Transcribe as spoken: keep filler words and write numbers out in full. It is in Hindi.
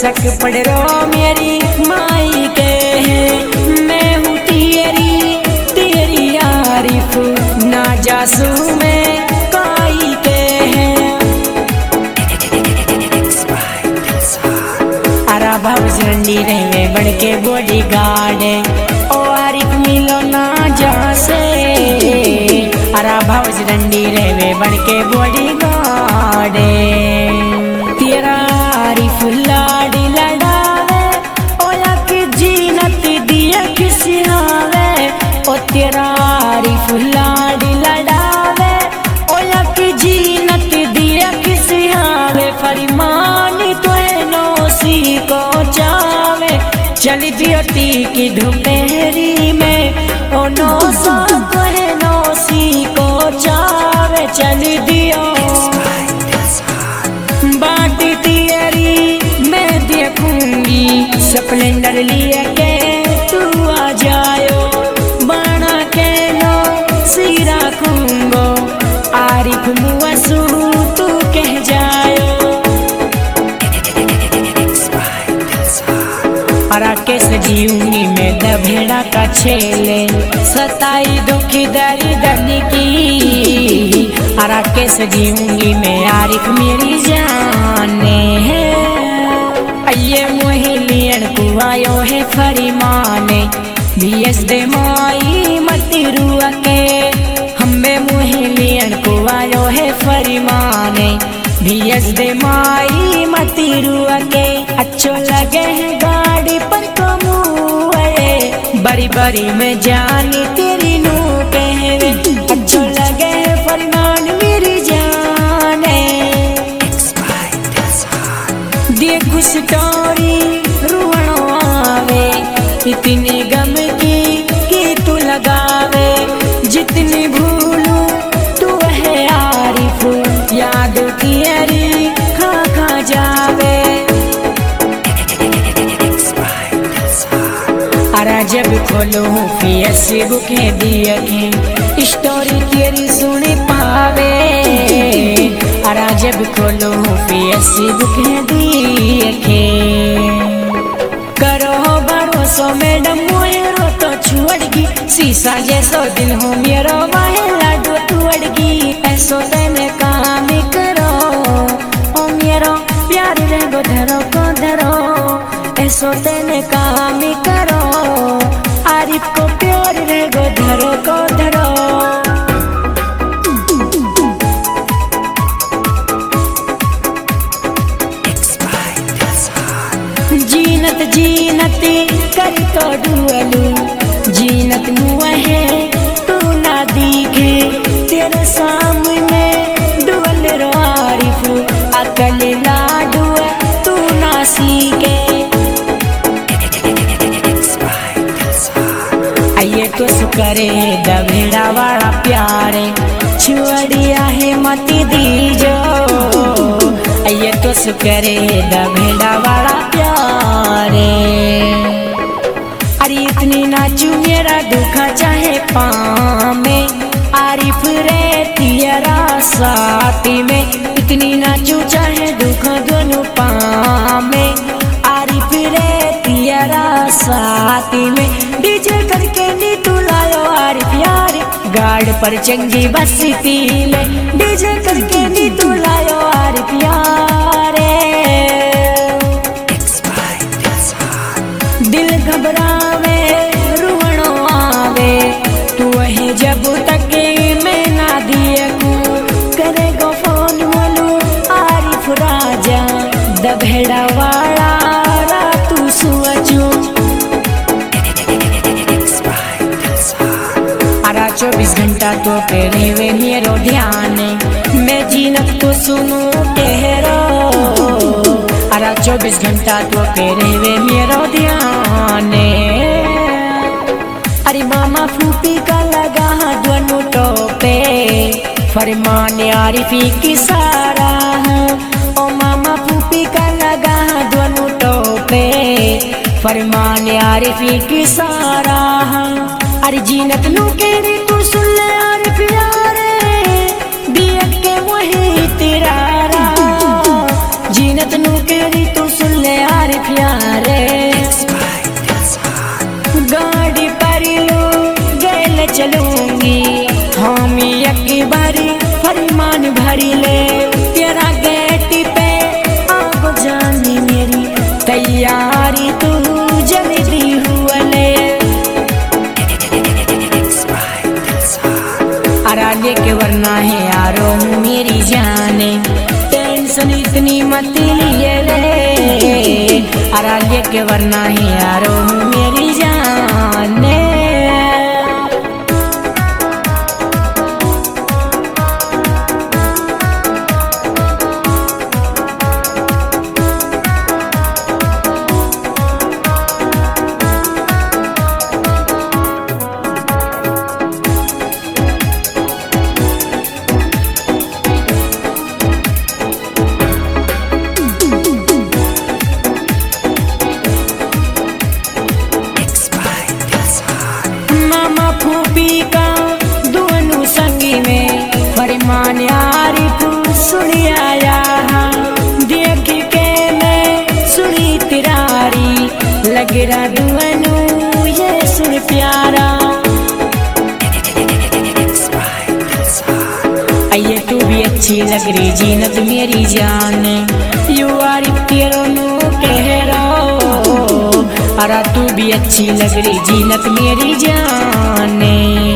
शक पड़ रो मेरी माई के है। मैं हूँ तेरी तेरी आरिफ ना जासू में काई के है। अरा भाव झंडी रहे बढ़ के बॉडी गार्ड ओ आरिफ मिलो ना जासे। अरा भाव झंडी रहे बढ़ के बॉडी गार्ड तेरा आरिफ लाड़ी लड़ावे ओ यक जीनत दिया किसी हावे। ओ तेरा आरिफ लाड़ी लड़ावे ओ यक जीनत दिया किसी हावे। फरमानी तो है नौसी को चावे चली दियोटी की दोपहरी में ओ नौसा तो है नौसी को चावे चली दियो बाटी तेरी मैं देखूंगी स्प्लेंडर लिए के तू आ जायो बना के नो सिरा खूंगो आरिफ मुआसू तू कह जायो। अरा कैसे जीऊंगी मैं दभेड़ा का छेले सताई दुखी दरी दर्द की। अरा कैसे जीऊंगी मैं आरिफ मेरी जाने है। अये मोहिलियन को आयो है फरीमाने बीएस दे माई मती रुआ के। हमें मोहिलियन को आयो है फरीमाने बीएस दे माई मती रुआ के। अच्छो लगे है गाड़ी पर कमुए बड़ी बड़ी में जानी तेरी नू कहवे। अच्छो लगे है फरमान मेरी जाने देखो स्टोरी रुवणो आवे इतनी गम की कि तू लगावे। जितनी भूलू तू है आरिफ याद तेरी खा खा जावे। अरा जब खोलो फेसबुक है दिया के स्टोरी तेरी सुन पावे। अरा जब खोलो फेसबुक है दिया के करो भरोसो मैडम मोरो तो छुड़गी शीशा जैसो दिल हो मेरो वाहे लाडो टुड़गी। ऐसो तेने काम करो ओ मेरो प्यार रहो धरो को धरो। ऐसो तेने काम करो आरिफ को प्यार रहो धरो को धरो। जीनत जीनत कर तो डुअलू जीनत मुआ है तू ना दिखे तेरे सामने डुअल रो आरिफ अकल लाडू तू ना सीखे। आइए तो सुकरे दभेड़ा वाला प्यारे छुड़िया है मती दीजो। आइए तो सुकरे दभेड़ा वाला प्यारे। अरे इतनी नाचू मेरा दुखा चाहे पामे आरिफ रे तेरा साथी में। इतनी नाचू चाहे दुखा दोनों पामे आरिफ रे तेरा साथी में। डीजे करके नी तू लायो आरिफ यार गार्ड पर चंगी बस्ती में। डीजे करके नी तू लायो आरिफ यार दिल घबरावे रुवणो आवे तू है जब तक मैं ना दियकू करेगो फोन बोलू आरिफ राजा दभेड़ा वाला रातू सुअचू। अरा चौबीस घंटा तो तेरे वे मेरो ध्यान मैं जीनत को सुनू तेरो। अरा चौबीस घंटा तो तेरे वे मेरो ध्यान। अरे मामा फूफी का लगा दोनों टोपे फरमान आरिफी की सारा। ओ मामा फूफी का लगा दोनों टोपे फरमान आरिफी की सारा। अरे जीनत नू केरी तू सुन ले आरिफ यारे दिया के वही तेरा जीनत नू केरी तू सुन ले आरिफ इतनी मत लिए रे, अरा लेके वरना ही यारो मेरी जाने। मान आरिफ सुनी आया देख के मैं सुनी तिरारी लग रहा दुअनु ये सुन प्यारा। ये तू भी अच्छी लग रही जीनत मेरी जान, यू आरिफ तेरो नो कह रहा, अरा तू भी अच्छी लग रही जीनत मेरी जान।